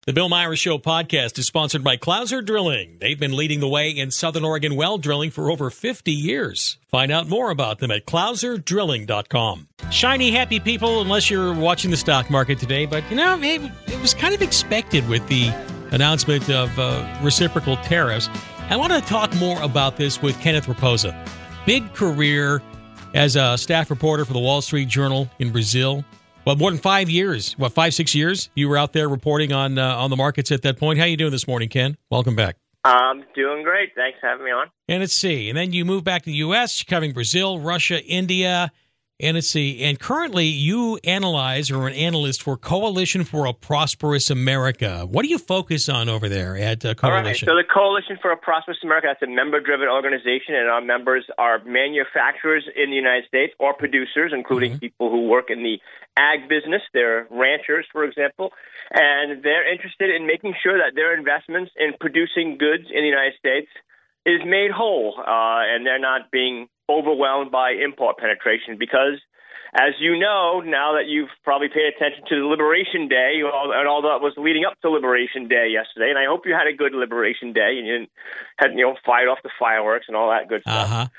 The Bill Myers Show podcast is sponsored by Clouser Drilling. They've been leading the way in Southern Oregon well drilling for over 50 years. Find out more about them at clouserdrilling.com. Shiny, happy people, unless you're watching the stock market today. But, it was kind of expected with the announcement of reciprocal tariffs. I want to talk more about this with Kenneth Raposa. Big career as a staff reporter for the Wall Street Journal in Brazil. Well, more than 5 years, 5-6 years, you were out there reporting on the markets at that point. How you doing this morning, Ken? Welcome back. I'm doing great. Thanks for having me on. And let's see. And then you moved back to the U.S., covering Brazil, Russia, India. And let's see. And currently you analyze or an analyst for Coalition for a Prosperous America. What do you focus on over there at Coalition? All right. So the Coalition for a Prosperous America, that's a member-driven organization, and our members are manufacturers in the United States or producers, including people who work in the ag business. They're ranchers, for example, and they're interested in making sure that their investments in producing goods in the United States is made whole, and they're not being overwhelmed by import penetration because, as you know, now that you've probably paid attention to the Liberation Day and all that was leading up to Liberation Day yesterday, and I hope you had a good Liberation Day and you didn't had, fired off the fireworks and all that good stuff.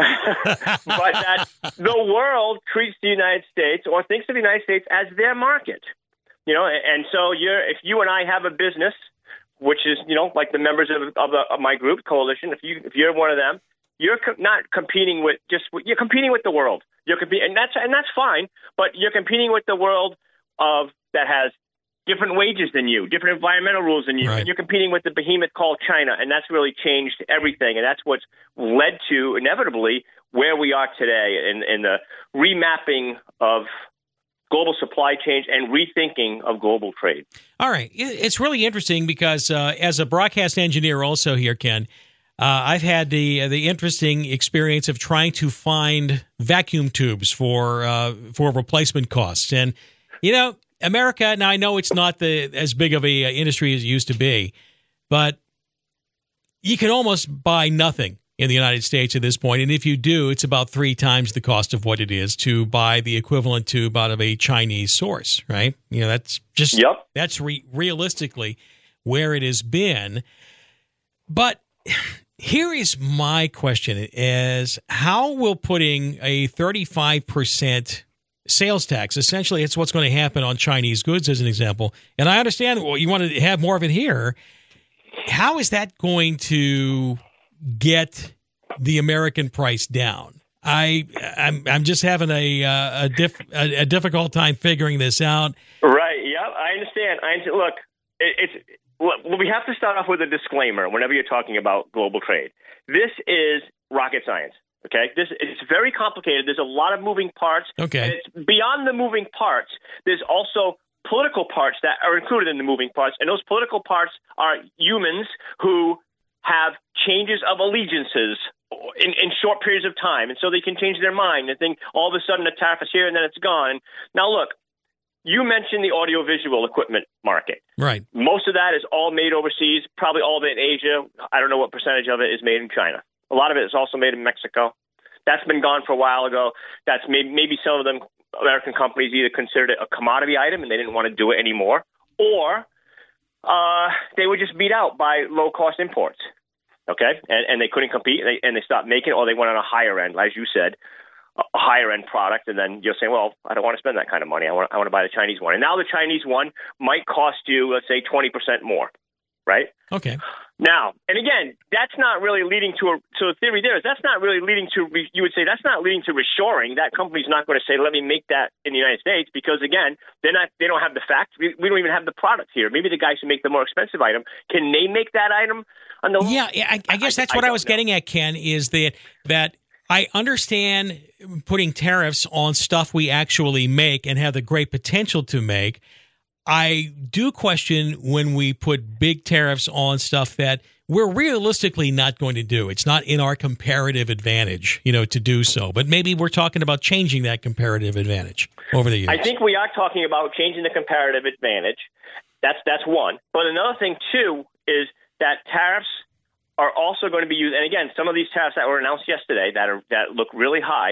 But that the world treats the United States or thinks of the United States as their market, and so if you and I have a business, which is like the members of my group Coalition, if you're one of them. You're not competing with you're competing with the world. And that's fine, but you're competing with the world that has different wages than you, different environmental rules than you. Right. And you're competing with the behemoth called China, and that's really changed everything. And that's what's led to inevitably where we are today in the remapping of global supply chains and rethinking of global trade. All right. It's really interesting because as a broadcast engineer also here, Ken, I've had the interesting experience of trying to find vacuum tubes for replacement costs. And, America, now I know it's not as big of a industry as it used to be, but you can almost buy nothing in the United States at this point. And if you do, it's about 3 times the cost of what it is to buy the equivalent tube out of a Chinese source, right? That's just that's realistically where it has been. But here is my question is how will putting a 35% sales tax, essentially it's what's going to happen on Chinese goods as an example, and I understand you want to have more of it here, how is that going to get the American price down? I'm just having a difficult time figuring this out. Right, yeah, I understand. Look, we have to start off with a disclaimer whenever you're talking about global trade. This is rocket science, okay? It's very complicated. There's a lot of moving parts. Okay. And it's beyond the moving parts. There's also political parts that are included in the moving parts, and those political parts are humans who have changes of allegiances in short periods of time, and so they can change their mind and think all of a sudden the tariff is here and then it's gone. Now, look, you mentioned the audiovisual equipment market. Right. Most of that is all made overseas, probably all of it in Asia. I don't know what percentage of it is made in China. A lot of it is also made in Mexico. That's been gone for a while ago. That's maybe some of them American companies either considered it a commodity item and they didn't want to do it anymore, or they were just beat out by low-cost imports, okay? And they couldn't compete, and they stopped making it, or they went on a higher end, as you said, a higher end product, and then you're saying, well, I don't want to spend that kind of money. I want to buy the Chinese one. And now the Chinese one might cost you, let's say, 20% more, right? Okay. Now, and again, that's not really leading to so the theory there is that's not really leading to, you would say that's not leading to reshoring. That company's not going to say, let me make that in the United States, because again, they don't have the facts. We don't even have the product here. Maybe the guys who make the more expensive item, can they make that item? I guess that's what I was getting at, Ken, is that I understand putting tariffs on stuff we actually make and have the great potential to make. I do question when we put big tariffs on stuff that we're realistically not going to do. It's not in our comparative advantage, to do so. But maybe we're talking about changing that comparative advantage over the years. I think we are talking about changing the comparative advantage. That's one. But another thing, too, is that tariffs are also going to be used. And again, some of these tariffs that were announced yesterday that look really high,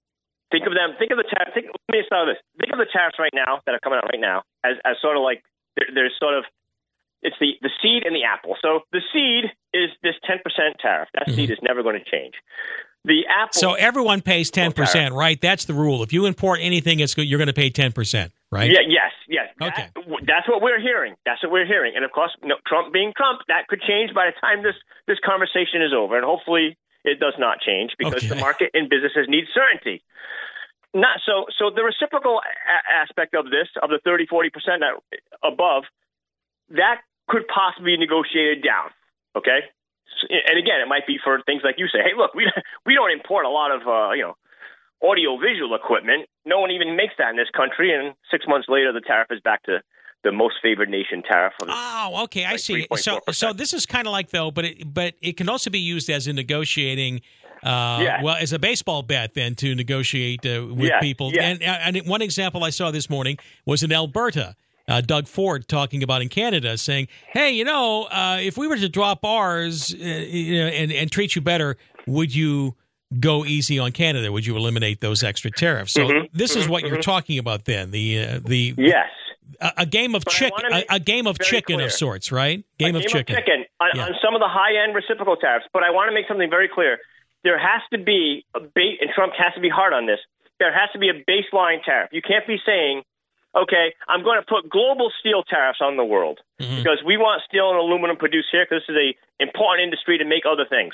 Think of the tariffs right now that are coming out right now as sort of like There's sort of it's the seed and the apple. So the seed is this 10% tariff. That seed is never going to change. The apple. So everyone pays 10%, right? That's the rule. If you import anything, you're going to pay 10%, right? Yeah. Yes. Okay. That's what we're hearing. And of course, Trump being Trump, that could change by the time this conversation is over. And hopefully it does not change because the market and businesses need certainty. Not so. So the reciprocal aspect of this, of the 30-40% above, that could possibly be negotiated down. Okay. And again, it might be for things like you say, hey, look, we don't import a lot of, audio-visual equipment. No one even makes that in this country. And 6 months later, the tariff is back to the most favored nation tariff. Okay. I see. So this is kind of like, though, but it can also be used as a negotiating, well, as a baseball bet then to negotiate with people. Yes. And one example I saw this morning was in Alberta. Doug Ford talking about in Canada, saying, "Hey, if we were to drop ours, and treat you better, would you go easy on Canada? Would you eliminate those extra tariffs?" So this is what you're talking about then. The yes, a game of a game of chicken of sorts, right? Game of chicken on some of the high end reciprocal tariffs. But I want to make something very clear: there has to be and Trump has to be hard on this. There has to be a baseline tariff. You can't be saying, okay, I'm going to put global steel tariffs on the world because we want steel and aluminum produced here because this is an important industry to make other things.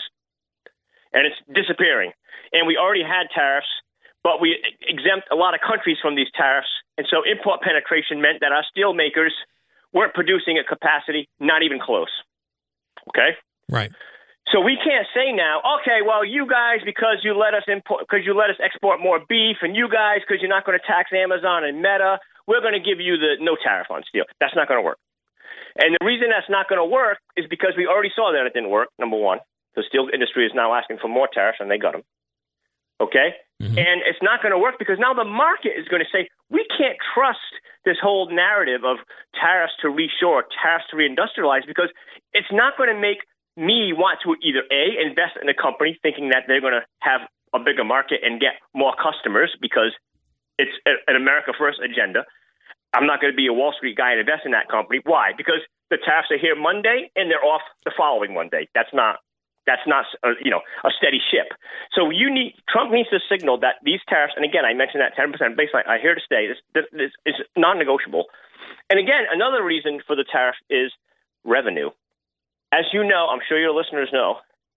And it's disappearing. And we already had tariffs, but we exempt a lot of countries from these tariffs. And so import penetration meant that our steel makers weren't producing at capacity, not even close. Okay? Right. So we can't say now, okay, well, you guys, because you let us export more beef, and you guys, because you're not going to tax Amazon and Meta, we're going to give you the no tariff on steel. That's not going to work. And the reason that's not going to work is because we already saw that it didn't work, number one. The steel industry is now asking for more tariffs, and they got them. Okay? And it's not going to work because now the market is going to say, we can't trust this whole narrative of tariffs to reshore, tariffs to reindustrialize, because it's not going to make me want to either A, invest in a company thinking that they're going to have a bigger market and get more customers because it's an America First agenda. I'm not going to be a Wall Street guy and invest in that company. Why? Because the tariffs are here Monday and they're off the following Monday. That's not a steady ship. So Trump needs to signal that these tariffs, and again, I mentioned that 10% baseline, are here to stay. This is non-negotiable. And again, another reason for the tariff is revenue. As you know, I'm sure your listeners know,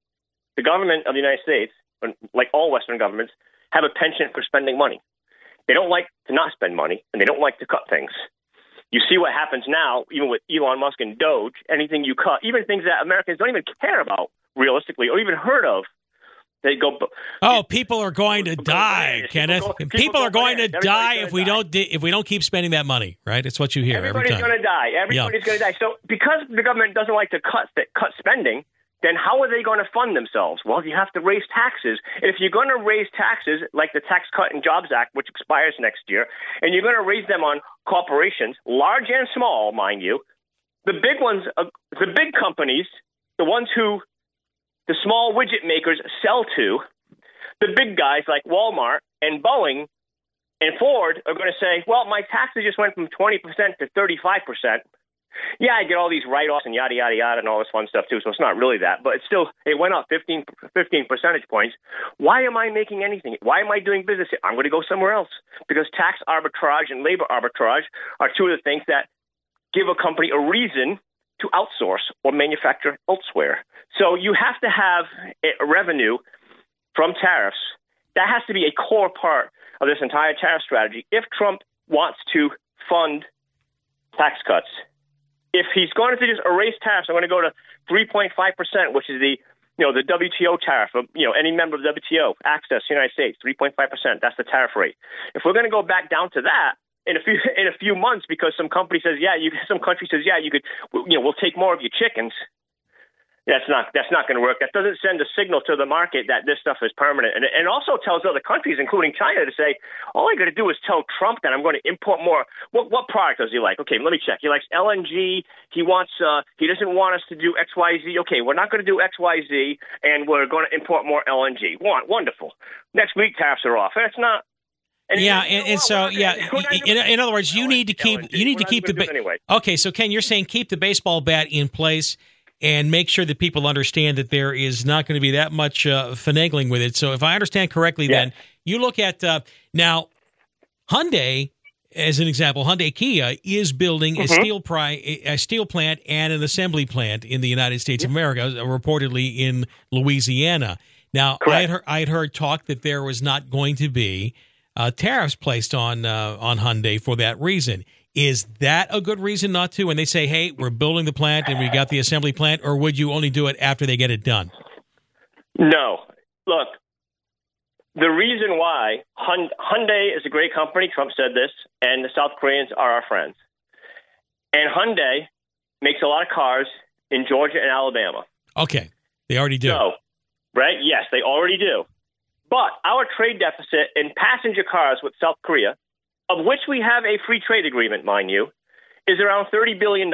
the government of the United States, like all Western governments, have a penchant for spending money. They don't like to not spend money, and they don't like to cut things. You see what happens now, even with Elon Musk and Doge, anything you cut, even things that Americans don't even care about realistically or even heard of, they go. People are going to die, Kenneth. People are going to die if we don't keep spending that money, right? It's what you hear every time. Everybody's going to die. Everybody's going to die. So because the government doesn't like to cut spending, then how are they going to fund themselves? Well, you have to raise taxes. And if you're going to raise taxes, like the Tax Cut and Jobs Act, which expires next year, and you're going to raise them on corporations, large and small, mind you, the big ones, the big companies, the ones who the small widget makers sell to, the big guys like Walmart and Boeing and Ford are going to say, well, my taxes just went from 20% to 35%. Yeah, I get all these write-offs and yada, yada, yada, and all this fun stuff, too, so it's not really that. But it went up 15 percentage points. Why am I making anything? Why am I doing business here? I'm going to go somewhere else. Because tax arbitrage and labor arbitrage are two of the things that give a company a reason to outsource or manufacture elsewhere. So you have to have a revenue from tariffs. That has to be a core part of this entire tariff strategy. If Trump wants to fund tax cuts, if he's going to just erase tariffs, I'm going to go to 3.5%, which is the WTO tariff of, any member of the WTO access to the United States, 3.5%. That's the tariff rate. If we're going to go back down to that in a few months, because some country says, some country says, you could, we'll take more of your chickens. That's not going to work. That doesn't send a signal to the market that this stuff is permanent. And it also tells other countries, including China, to say, all I got to do is tell Trump that I'm going to import more. What product does he like? Okay, let me check. He likes LNG. He doesn't want us to do XYZ. Okay, we're not going to do XYZ, and we're going to import more LNG. Wonderful. Next week, tariffs are off. That's not In other words, you need to keep the anyway. Okay, so Ken, you're saying keep the baseball bat in place and make sure that people understand that there is not going to be that much finagling with it. So if I understand correctly, then you look at now Hyundai, as an example, Hyundai Kia is building a steel plant and an assembly plant in the United States of America, reportedly in Louisiana. Now, I had heard talk that there was not going to be tariffs placed on Hyundai for that reason. Is that a good reason not to? When they say, hey, we're building the plant and we got the assembly plant, or would you only do it after they get it done? No. Look, the reason why Hyundai is a great company, Trump said this, and the South Koreans are our friends. And Hyundai makes a lot of cars in Georgia and Alabama. Okay. They already do. So, right? Yes, they already do. But our trade deficit in passenger cars with South Korea, of which we have a free trade agreement, mind you, is around $30 billion.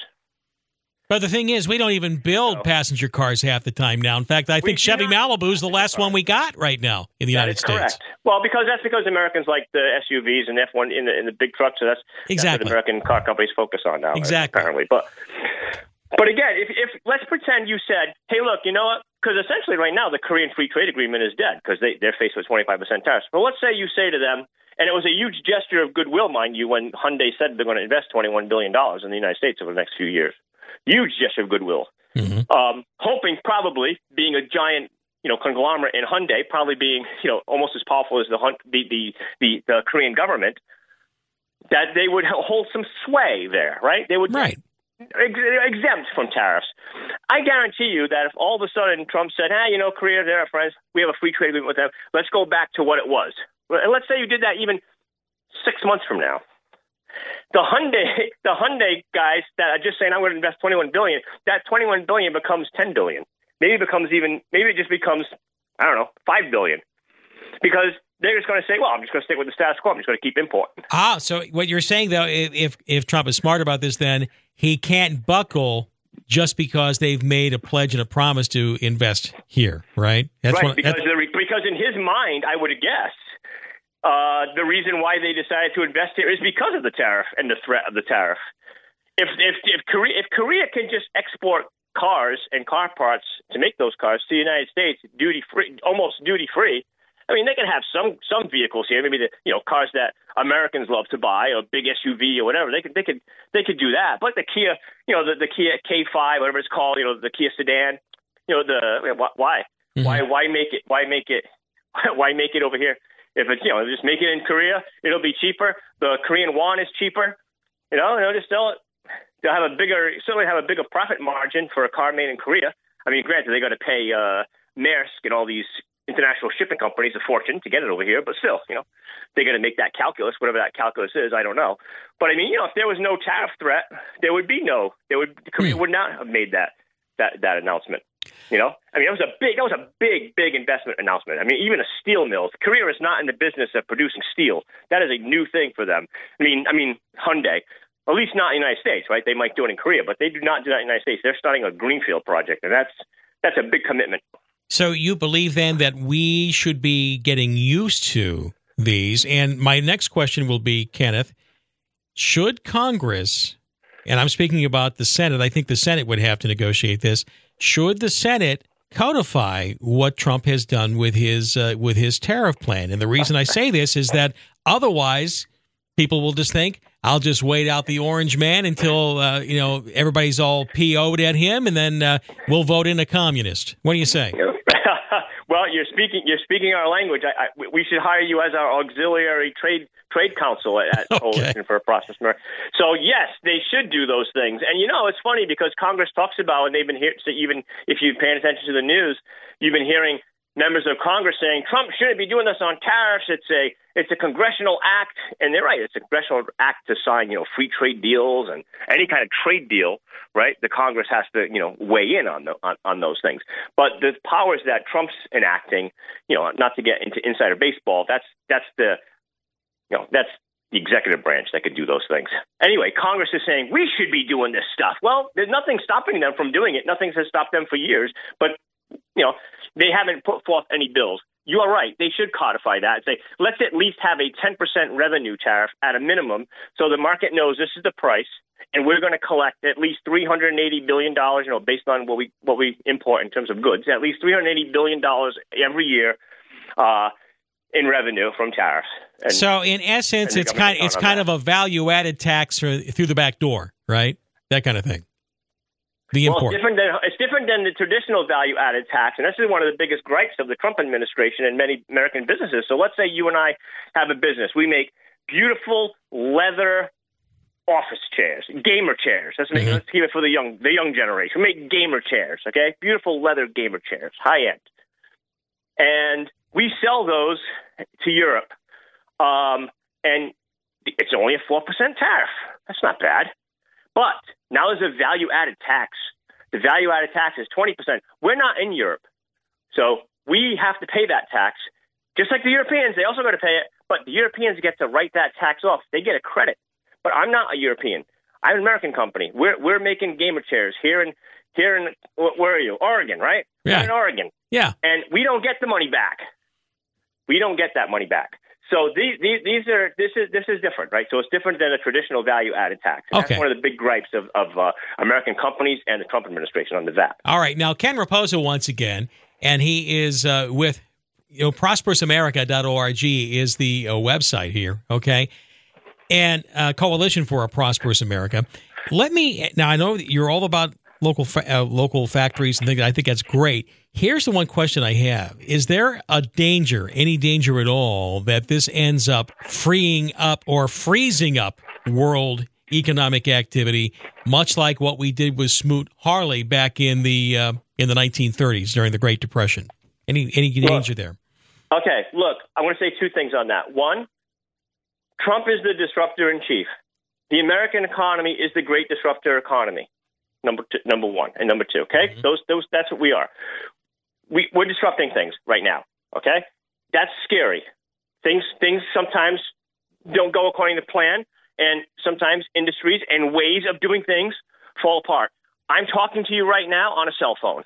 But the thing is, we don't even build passenger cars half the time now. In fact, I think Chevy Malibu is the last one we got right now in the United States. Correct. Well, that's because Americans like the SUVs and F1 in the big trucks, so that's what American car companies focus on now. Exactly. Apparently. But again, if let's pretend you said, hey, look, you know what? Because essentially right now the Korean Free Trade Agreement is dead because they're faced with 25% tariffs. But let's say you say to them, and it was a huge gesture of goodwill, mind you, when Hyundai said they're going to invest $21 billion in the United States over the next few years. Huge gesture of goodwill. Hoping probably being a giant, conglomerate in Hyundai, probably being, almost as powerful as the Korean government, that they would hold some sway there, right? They would exempt from tariffs. I guarantee you that if all of a sudden Trump said, Korea, they're our friends, we have a free trade agreement with them, let's go back to what it was. And let's say you did that even 6 months from now. The Hyundai guys that are just saying I'm going to invest $21 billion, that $21 billion becomes $10 billion. Maybe it just becomes, I don't know, $5 billion. Because they're just going to say, well, I'm just going to stick with the status quo. I'm just going to keep importing. So what you're saying, though, if Trump is smart about this, then he can't buckle just because they've made a pledge and a promise to invest here, right? Because in his mind, I would guess, the reason why they decided to invest here is because of the tariff and the threat of the tariff. If Korea can just export cars and car parts to make those cars to the United States almost duty free, I mean, they can have some vehicles here, maybe the cars that Americans love to buy, a big SUV or whatever. They could do that. But the Kia, the Kia K5, whatever it's called, the Kia sedan, why make it over here? If it's just make it in Korea, it'll be cheaper. The Korean won is cheaper. Just sell it. They'll certainly have a bigger profit margin for a car made in Korea. I mean, granted, they got to pay Maersk and all these international shipping companies a fortune to get it over here, but still, they're going to make that calculus, whatever that calculus is. I don't know, but I mean, if there was no tariff threat, Korea would not have made that announcement. I mean, it was a big investment announcement. I mean, even a steel mill. Korea is not in the business of producing steel. That is a new thing for them. I mean, Hyundai, at least not in the United States, right? They might do it in Korea, but they do not do that in the United States. They're starting a greenfield project, and that's a big commitment. So you believe then that we should be getting used to these? And my next question will be, Kenneth, should Congress, and I'm speaking about the Senate, I think the Senate would have to negotiate this, should the Senate codify what Trump has done with his tariff plan? And the reason I say this is that otherwise people will just think, I'll just wait out the orange man until everybody's all PO'd at him, and then we'll vote in a communist. What do you say? Well, you're speaking our language. We should hire you as our auxiliary trade counsel at Coalition for a Prosperous America. So yes, they should do those things. And it's funny because Congress talks about, and they've been here. So even if you've paid attention to the news, you've been hearing members of Congress saying Trump shouldn't be doing this on tariffs. It's a congressional act, and they're right. It's a congressional act to sign free trade deals and any kind of trade deal. Right, the Congress has to weigh in on those things. But the powers that Trump's enacting, not to get into insider baseball, that's the executive branch that could do those things. Anyway, Congress is saying we should be doing this stuff. Well, there's nothing stopping them from doing it. Nothing has stopped them for years. But they haven't put forth any bills. you are right. They should codify that and say, let's at least have a 10% revenue tariff at a minimum so the market knows this is the price, and we're going to collect at least $380 billion, based on what we import in terms of goods, at least $380 billion every year in revenue from tariffs. And, so in essence, it's kind of a value-added tax through the back door, right? That kind of thing. The import. It's different than the traditional value-added tax, and this is one of the biggest gripes of the Trump administration and many American businesses. So let's say you and I have a business. We make beautiful leather office chairs, gamer chairs. Let's keep it for the young generation. We make gamer chairs, okay? Beautiful leather gamer chairs, high-end. And we sell those to Europe, and it's only a 4% tariff. That's not bad. But now there's a value-added tax. The value-added tax is 20%. We're not in Europe, so we have to pay that tax. Just like the Europeans, they also got to pay it, but the Europeans get to write that tax off. They get a credit. But I'm not a European. I'm an American company. We're making gamer chairs here in where are you? Oregon, right? Yeah. We're in Oregon. Yeah. And we don't get the money back. We don't get that money back. So this is different, right? So it's different than a traditional value-added tax. And That's one of the big gripes of American companies and the Trump administration on the VAT. All right. Now, Ken Raposo once again, and he is with ProsperousAmerica.org is the website here, okay? And Coalition for a Prosperous America. Now, I know that you're all about local factories and things. I think that's great. Here's the one question I have. Is there any danger at all, that this ends up freeing up or freezing up world economic activity, much like what we did with Smoot-Hawley back in the 1930s during the Great Depression? Any danger there? Okay, look, I want to say two things on that. One, Trump is the disruptor in chief. The American economy is the great disruptor economy. Number one, and number two. Okay, that's what we are. We're disrupting things right now. Okay, that's scary. Things sometimes don't go according to plan, and sometimes industries and ways of doing things fall apart. I'm talking to you right now on a cell phone.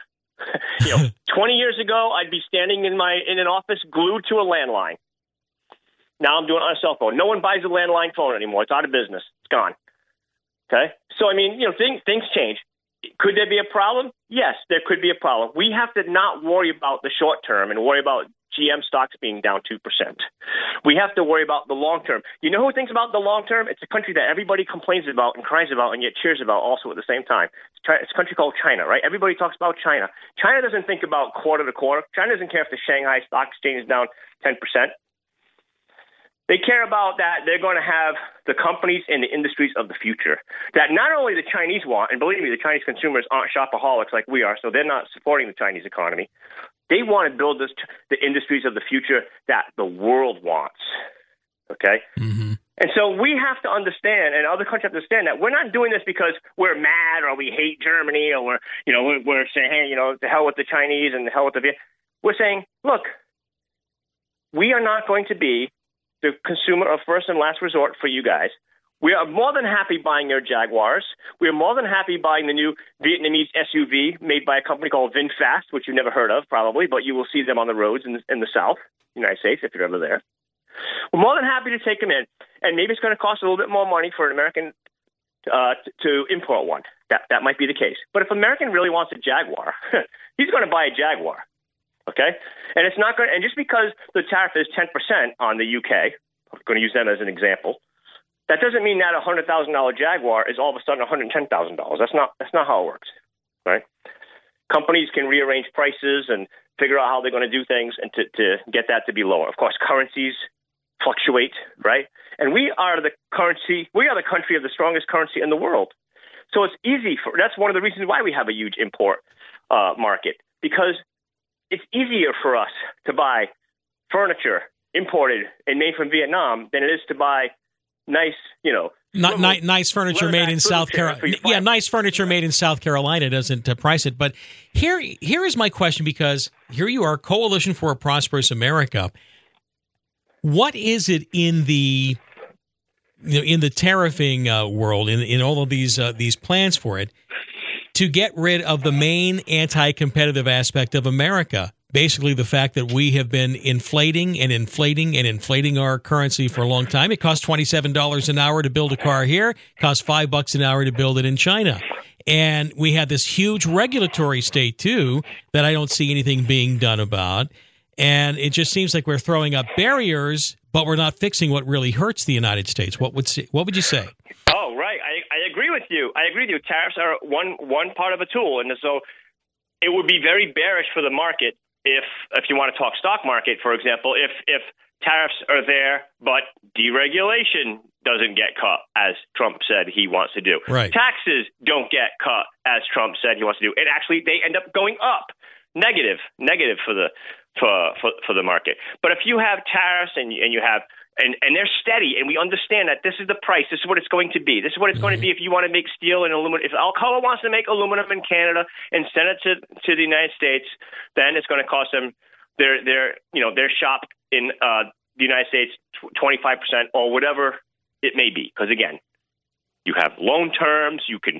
20 years ago, I'd be standing in an office glued to a landline. Now I'm doing it on a cell phone. No one buys a landline phone anymore. It's out of business. It's gone. Okay? So, things change. Could there be a problem? Yes, there could be a problem. We have to not worry about the short term and worry about GM stocks being down 2%. We have to worry about the long term. You know who thinks about the long term? It's a country that everybody complains about and cries about and yet cheers about also at the same time. It's a country called China, right? Everybody talks about China. China doesn't think about quarter to quarter. China doesn't care if the Shanghai Stock Exchange is down 10%. They care about that they're going to have the companies and the industries of the future that not only the Chinese want, and believe me, the Chinese consumers aren't shopaholics like we are, so they're not supporting the Chinese economy. They want to build the industries of the future that the world wants, okay? Mm-hmm. And so we have to understand, and other countries have to understand, that we're not doing this because we're mad or we hate Germany or we're saying, hey, to hell with the Chinese and to hell with the Vietnamese. We're saying, look, we are not going to be the consumer of first and last resort for you guys. We are more than happy buying your Jaguars. We are more than happy buying the new Vietnamese SUV made by a company called VinFast, which you've never heard of probably, but you will see them on the roads in the South, United States, if you're ever there. We're more than happy to take them in, and maybe it's going to cost a little bit more money for an American to import one. That might be the case. But if an American really wants a Jaguar, he's going to buy a Jaguar. Okay, and it's not going. And just because the tariff is 10% on the UK, I'm going to use them as an example. That doesn't mean that a $100,000 Jaguar is all of a sudden $110,000. That's not how it works, right? Companies can rearrange prices and figure out how they're going to do things and to get that to be lower. Of course, currencies fluctuate, right? And we are the country of the strongest currency in the world. So it's easy that's one of the reasons why we have a huge import market, because it's easier for us to buy furniture imported and made from Vietnam than it is to buy nice, nice furniture made in South Carolina. Yeah, nice furniture made in South Carolina doesn't price it. But here is my question, because here you are, Coalition for a Prosperous America. What is it in the tariffing world, in all of these plans for it, to get rid of the main anti-competitive aspect of America? basically the fact that we have been inflating and inflating and inflating our currency for a long time. It costs $27 an hour to build a car here. It costs $5 an hour to build it in China. And we have this huge regulatory state, too, that I don't see anything being done about. And it just seems like we're throwing up barriers, but we're not fixing what really hurts the United States. What would you say? Oh, right. I agree with you. Tariffs are one part of a tool. And so it would be very bearish for the market if you want to talk stock market, for example, if tariffs are there, but deregulation doesn't get cut, as Trump said he wants to do. Right. Taxes don't get cut, as Trump said he wants to do. And actually, they end up going up, negative for the market. But if you have tariffs and you have and they're steady, and we understand that this is the price, this is what it's going to be. This is what it's going to be if you want to make steel and aluminum. If Alcoa wants to make aluminum in Canada and send it to the United States, then it's going to cost them their shop in the United States 25% or whatever it may be. Because again, you have loan terms, you can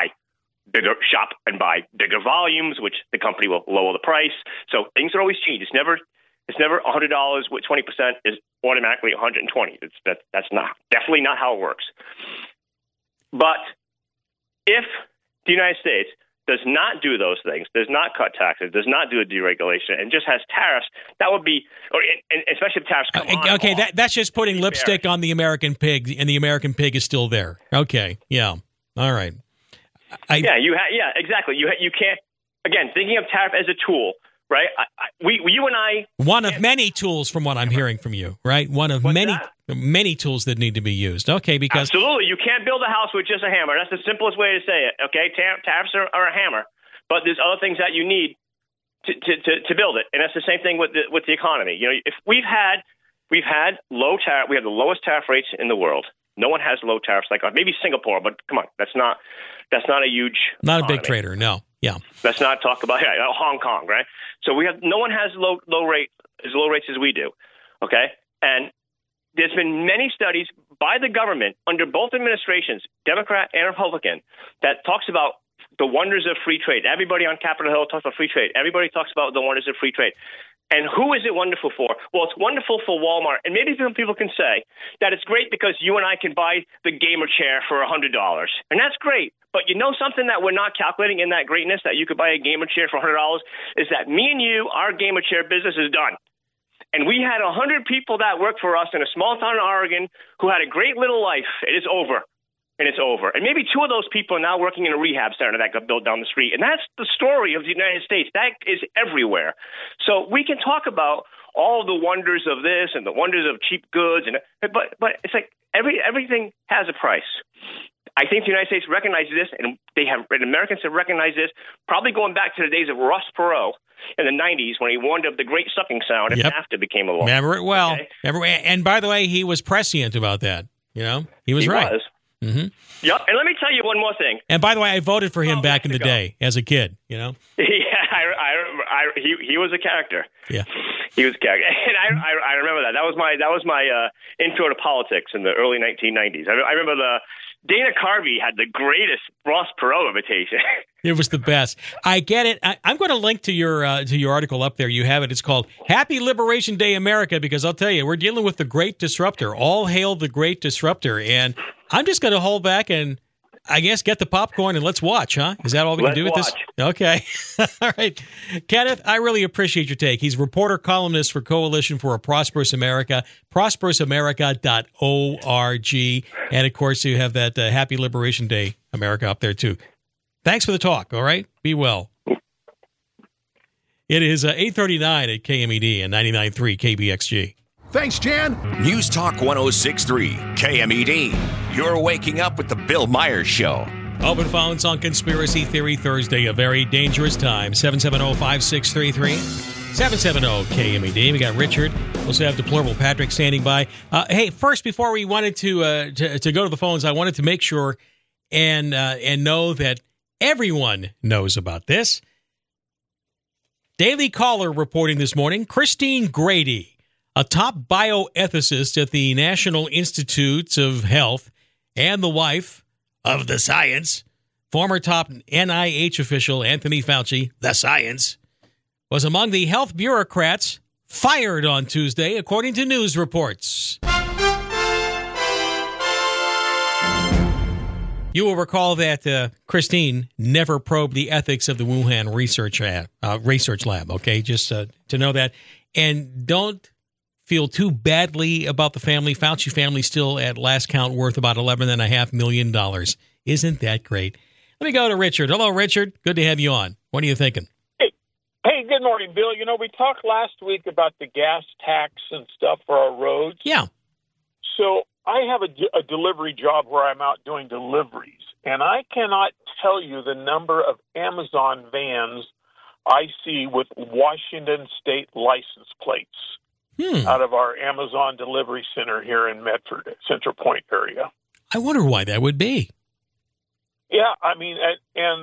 shop and buy bigger volumes, which the company will lower the price. So things are always changed. It's never $100 with 20% is automatically $120. That's definitely not how it works. But if the United States does not do those things, does not cut taxes, does not do a deregulation, and just has tariffs, that would be, and especially if tariffs come on. Okay, that's just putting lipstick on the American pig, and the American pig is still there. Okay, yeah, all right. Exactly. You can't, again, thinking of tariff as a tool, right? You and I... One of many tools from what I'm hearing from you, right? One of many tools that need to be used. Okay, because... Absolutely. You can't build a house with just a hammer. That's the simplest way to say it, okay? Tariffs are a hammer, but there's other things that you need to build it, and that's the same thing with the economy. You know, if we've had low tariff, we have the lowest tariff rates in the world. No one has low tariffs like us. Maybe Singapore, but come on, that's not a huge not economy. A big trader. No, yeah. Let's not talk about Hong Kong, right? So no one has low rates as we do, okay? And there's been many studies by the government under both administrations, Democrat and Republican, that talks about the wonders of free trade. Everybody on Capitol Hill talks about free trade. Everybody talks about the wonders of free trade. And who is it wonderful for? Well, it's wonderful for Walmart. And maybe some people can say that it's great because you and I can buy the gamer chair for $100. And that's great. But you know something that we're not calculating in that greatness, that you could buy a gamer chair for $100, is that me and you, our gamer chair business is done. And we had 100 people that worked for us in a small town in Oregon who had a great little life. It is over. And it's over. And maybe two of those people are now working in a rehab center that got built down the street. And that's the story of the United States. That is everywhere. So we can talk about all the wonders of this and the wonders of cheap goods, but it's like everything has a price. I think the United States recognizes this, and Americans have recognized this, probably going back to the days of Ross Perot in the 90s when he warned of the great sucking sound if NAFTA became a law. Remember it well. Okay? And by the way, he was prescient about that. You know, he was right. Mm-hmm. Yep, and let me tell you one more thing. And by the way, I voted for him back in the day as a kid. You know. Yeah, he was a character. Yeah, he was a character, and I remember that. That was my intro to politics in the early 1990s. I remember Dana Carvey had the greatest Ross Perot imitation. It was the best. I get it. I'm going to link to your article up there. You have it. It's called Happy Liberation Day, America, because I'll tell you, we're dealing with the great disruptor. All hail the great disruptor. And I'm just going to hold back and, I guess, get the popcorn and let's watch, huh? Is that all we can do with this? Okay. All right. Kenneth, I really appreciate your take. He's reporter columnist for Coalition for a Prosperous America, prosperousamerica.org. And, of course, you have that Happy Liberation Day, America, up there, too. Thanks for the talk, all right? Be well. It is 8:39 at KMED and 99.3 KBXG. Thanks, Jan. News Talk 106.3 KMED. You're waking up with the Bill Myers Show. Open phones on Conspiracy Theory Thursday, a very dangerous time. 770-5633. 770-KMED. We got Richard. We also have Deplorable Patrick standing by. Hey, first, before we wanted to go to the phones, I wanted to make sure and know that everyone knows about this. Daily Caller reporting this morning, Christine Grady, a top bioethicist at the National Institutes of Health and the wife of the science, former top NIH official Anthony Fauci, the science, was among the health bureaucrats fired on Tuesday, according to news reports. You will recall that Christine never probed the ethics of the Wuhan research lab, okay? Just to know that. And don't feel too badly about the family. Fauci family still, at last count, worth about $11.5 million. Isn't that great? Let me go to Richard. Hello, Richard. Good to have you on. What are you thinking? Hey, good morning, Bill. You know, we talked last week about the gas tax and stuff for our roads. Yeah. So I have a delivery job where I'm out doing deliveries, and I cannot tell you the number of Amazon vans I see with Washington State license plates out of our Amazon delivery center here in Medford, Central Point area. I wonder why that would be. Yeah, I mean, and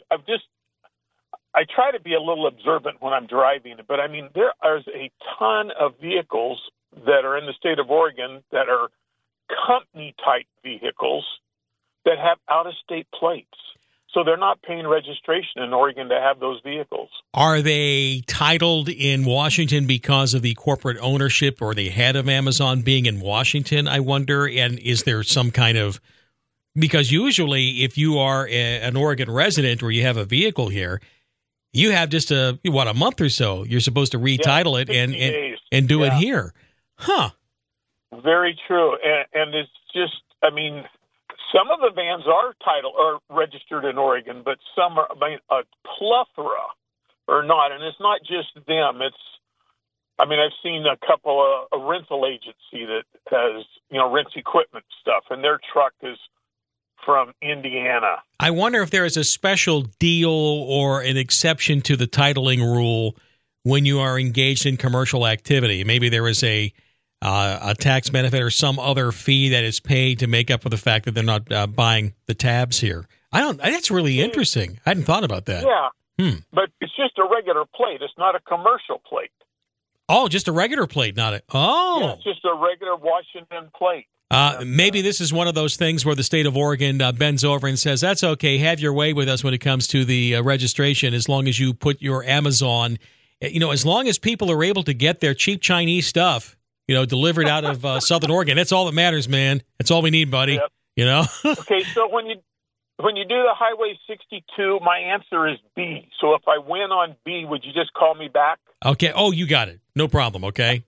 I try to be a little observant when I'm driving, but I mean, there is a ton of vehicles that are in the state of Oregon that are company-type vehicles that have out-of-state plates. So they're not paying registration in Oregon to have those vehicles. Are they titled in Washington because of the corporate ownership or the head of Amazon being in Washington, I wonder? And is there some kind of – because usually if you are an Oregon resident or you have a vehicle here, you have just a month or so. You're supposed to retitle it and do it here. Huh. Very true. And it's just, I mean, some of the vans are titled or registered in Oregon, but some are, I mean, a plethora are not. And it's not just them. I've seen a couple of a rental agency that has, rents equipment stuff, and their truck is from Indiana. I wonder if there is a special deal or an exception to the titling rule when you are engaged in commercial activity. Maybe there is a tax benefit or some other fee that is paid to make up for the fact that they're not buying the tabs here. That's really interesting. I hadn't thought about that. Yeah, but it's just a regular plate. It's not a commercial plate. Oh, just a regular plate, not a... Oh. Yeah, it's just a regular Washington plate. Maybe this is one of those things where the state of Oregon bends over and says, that's okay, have your way with us when it comes to the registration, as long as you put your Amazon, as long as people are able to get their cheap Chinese stuff, delivered out of Southern Oregon. That's all that matters, man. That's all we need, buddy. Yep. Okay, so when you do the Highway 62, my answer is B. So if I win on B, would you just call me back? Okay. Oh, you got it. No problem, okay?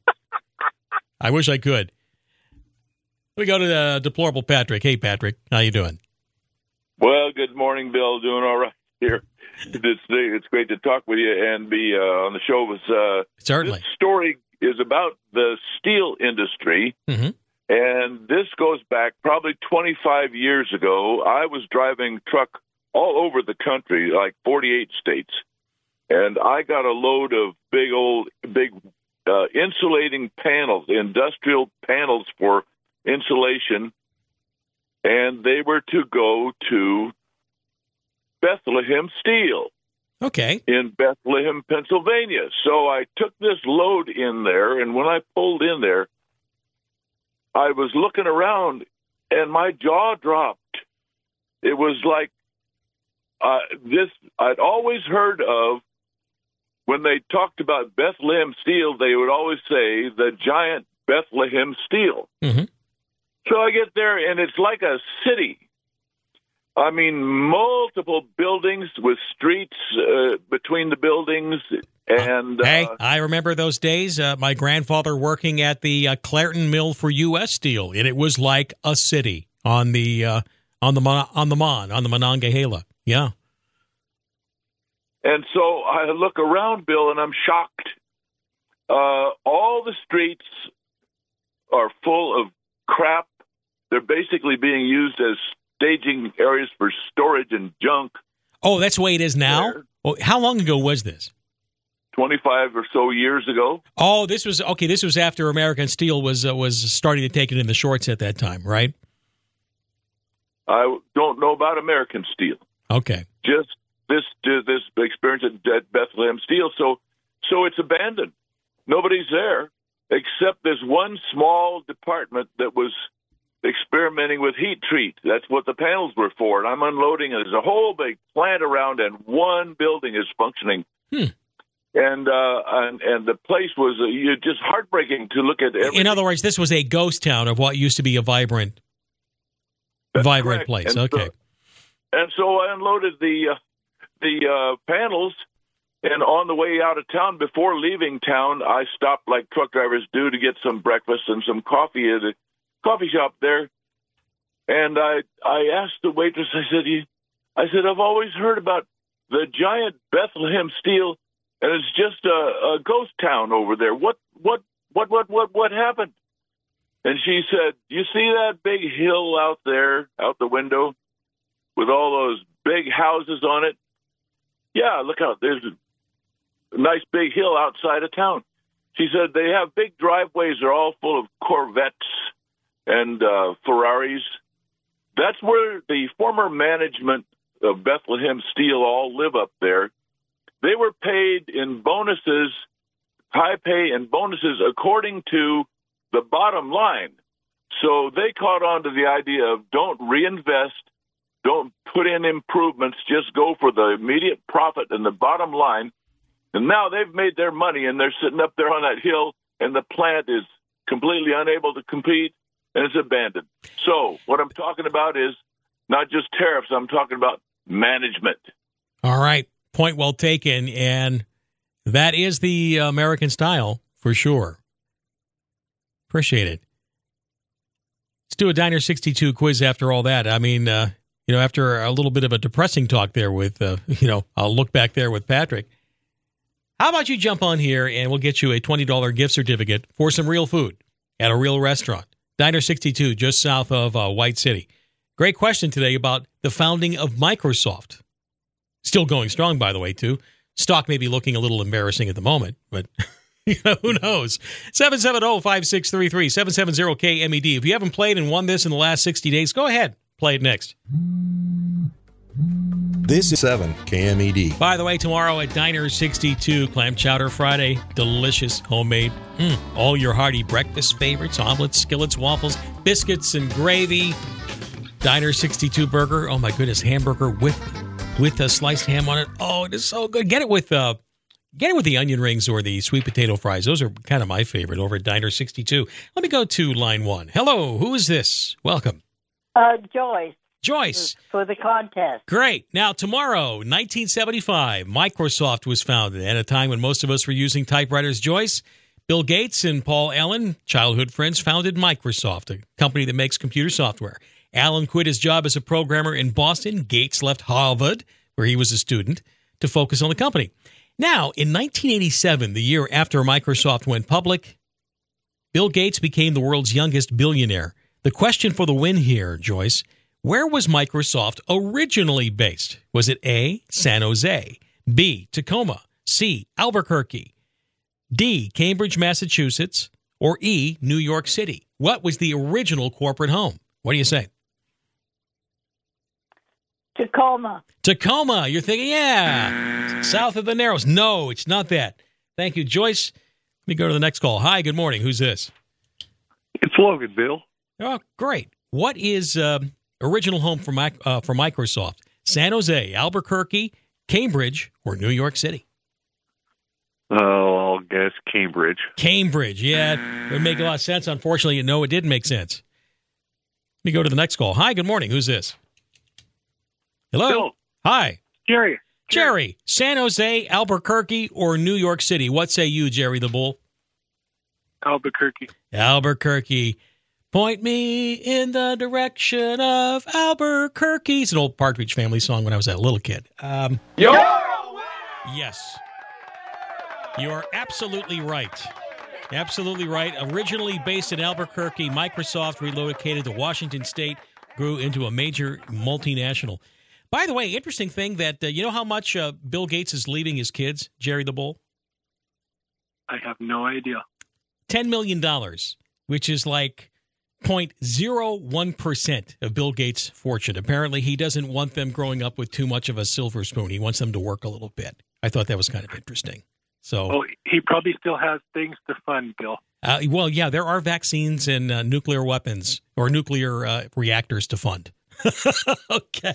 I wish I could. We go to Deplorable Patrick. Hey, Patrick. How you doing? Well, good morning, Bill. Doing all right here. It's great to talk with you and be on the show. Certainly. This story is about the steel industry, and this goes back probably 25 years ago. I was driving truck all over the country, like 48 states, and I got a load of big insulating panels, industrial panels for insulation, and they were to go to Bethlehem Steel. Okay. In Bethlehem, Pennsylvania. So I took this load in there, and when I pulled in there, I was looking around, and my jaw dropped. It was like I'd always heard of, when they talked about Bethlehem Steel, they would always say the giant Bethlehem Steel. Mm-hmm. So I get there, and it's like a city. I mean, multiple buildings with streets between the buildings. And hey, I remember those days. My grandfather working at the Clairton Mill for U.S. Steel, and it was like a city on the Monongahela. Yeah. And so I look around, Bill, and I'm shocked. All the streets are full of crap. They're basically being used as staging areas for storage and junk. Oh, that's the way it is now? Well, how long ago was this? 25 or so years ago. Oh, this was after American Steel was starting to take it in the shorts at that time, right? I don't know about American Steel. Okay. Just this experience at Bethlehem Steel. So it's abandoned. Nobody's there except this one small department that was experimenting with heat treat. That's what the panels were for. And I'm unloading, and there's a whole big plant around, and one building is functioning. And And the place was just heartbreaking to look at. Everything. In other words, this was a ghost town of what used to be a vibrant place. And okay. So I unloaded the panels, and on the way out of town, before leaving town, I stopped like truck drivers do to get some breakfast and some coffee at a coffee shop there. And I asked the waitress. I said, I've always heard about the giant Bethlehem Steel. And it's just a ghost town over there. What happened? And she said, "You see that big hill out there, out the window, with all those big houses on it? Yeah, look out. There's a nice big hill outside of town." She said, "They have big driveways. They're all full of Corvettes and Ferraris. That's where the former management of Bethlehem Steel all live up there. They were paid in bonuses, high pay and bonuses according to the bottom line. So they caught on to the idea of don't reinvest, don't put in improvements, just go for the immediate profit and the bottom line. And now they've made their money, and they're sitting up there on that hill, and the plant is completely unable to compete, and it's abandoned. So what I'm talking about is not just tariffs. I'm talking about management." All right. Point well taken, and that is the American style for sure. Appreciate it. Let's do a Diner 62 quiz after all that. I mean, after a little bit of a depressing talk there with, I'll look back there with Patrick. How about you jump on here and we'll get you a $20 gift certificate for some real food at a real restaurant. Diner 62, just south of White City. Great question today about the founding of Microsoft. Still going strong, by the way, too. Stock may be looking a little embarrassing at the moment, but who knows? 770-5633, 770-KMED. If you haven't played and won this in the last 60 days, go ahead. Play it next. This is 7 KMED. By the way, tomorrow at Diner 62, Clam Chowder Friday. Delicious, homemade. All your hearty breakfast favorites, omelets, skillets, waffles, biscuits, and gravy. Diner 62 burger. Oh, my goodness. Hamburger with a sliced ham on it. Oh, it is so good. Get it with the onion rings or the sweet potato fries. Those are kind of my favorite over at Diner 62. Let me go to line one. Hello, who is this? Welcome. Joyce. Joyce. For the contest. Great. Now, tomorrow, 1975, Microsoft was founded at a time when most of us were using typewriters. Joyce, Bill Gates and Paul Allen, childhood friends, founded Microsoft, a company that makes computer software. Allen quit his job as a programmer in Boston. Gates left Harvard, where he was a student, to focus on the company. Now, in 1987, the year after Microsoft went public, Bill Gates became the world's youngest billionaire. The question for the win here, Joyce, where was Microsoft originally based? Was it A, San Jose, B, Tacoma, C, Albuquerque, D, Cambridge, Massachusetts, or E, New York City? What was the original corporate home? What do you say? Tacoma. Tacoma. You're thinking, south of the Narrows. No, it's not that. Thank you, Joyce. Let me go to the next call. Hi, good morning. Who's this? It's Logan, Bill. Oh, great. What is original home for Microsoft? San Jose, Albuquerque, Cambridge, or New York City? Oh, I'll guess Cambridge. Cambridge, yeah. It would make a lot of sense. Unfortunately, no, it didn't make sense. Let me go to the next call. Hi, good morning. Who's this? Hello? Bill. Hi. Jerry. San Jose, Albuquerque, or New York City? What say you, Jerry the Bull? Albuquerque. Albuquerque. Point me in the direction of Albuquerque. It's an old Partridge Family song when I was a little kid. Yes. You are absolutely right. Absolutely right. Originally based in Albuquerque, Microsoft relocated to Washington State, grew into a major multinational. By the way, interesting thing that, you know how much Bill Gates is leaving his kids, Jerry the Bull? I have no idea. $10 million, which is like 0.01% of Bill Gates' fortune. Apparently, he doesn't want them growing up with too much of a silver spoon. He wants them to work a little bit. I thought that was kind of interesting. So, he probably still has things to fund, Bill. Well, yeah, there are vaccines and nuclear weapons or nuclear reactors to fund. Okay.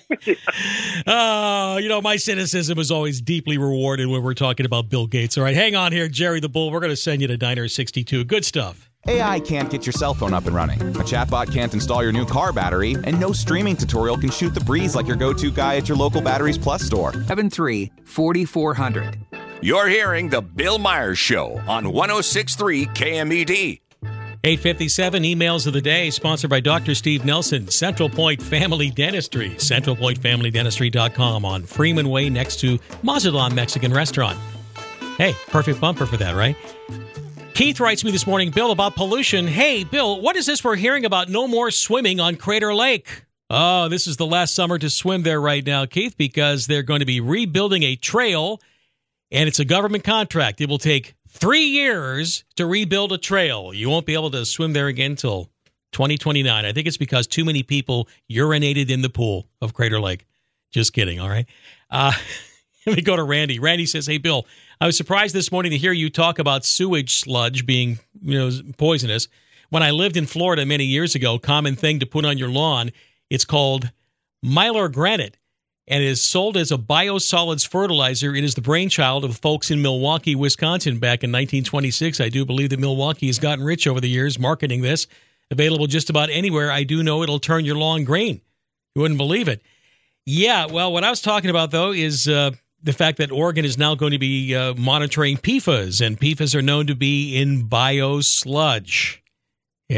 My cynicism is always deeply rewarded when we're talking about Bill Gates. All right, hang on here, Jerry the Bull. We're going to send you to Diner 62. Good stuff. AI can't get your cell phone up and running. A chatbot can't install your new car battery, and no streaming tutorial can shoot the breeze like your go-to guy at your local Batteries Plus store. 73400. You're hearing The Bill Myers Show on 106.3 KMED. 8:57 emails of the day, sponsored by Dr. Steve Nelson, Central Point Family Dentistry, centralpointfamilydentistry.com on Freeman Way next to Mazatlan Mexican Restaurant. Hey, perfect bumper for that, right? Keith writes me this morning, Bill, about pollution. Hey, Bill, what is this we're hearing about no more swimming on Crater Lake? Oh, this is the last summer to swim there right now, Keith, because they're going to be rebuilding a trail, and it's a government contract. It will take 3 years to rebuild a trail. You won't be able to swim there again until 2029. I think it's because too many people urinated in the pool of Crater Lake. Just kidding, all right? Let me go to Randy. Randy says, hey, Bill, I was surprised this morning to hear you talk about sewage sludge being poisonous. When I lived in Florida many years ago, common thing to put on your lawn, it's called Mylar granite, and is sold as a biosolids fertilizer. It is the brainchild of folks in Milwaukee, Wisconsin back in 1926. I do believe that Milwaukee has gotten rich over the years marketing this. Available just about anywhere. I do know it'll turn your lawn green. You wouldn't believe it. Yeah, well, what I was talking about, though, is the fact that Oregon is now going to be monitoring PFAS, and PFAS are known to be in biosludge.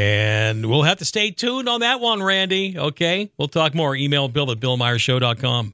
And we'll have to stay tuned on that one, Randy. Okay? We'll talk more. Email Bill at BillMyersShow.com.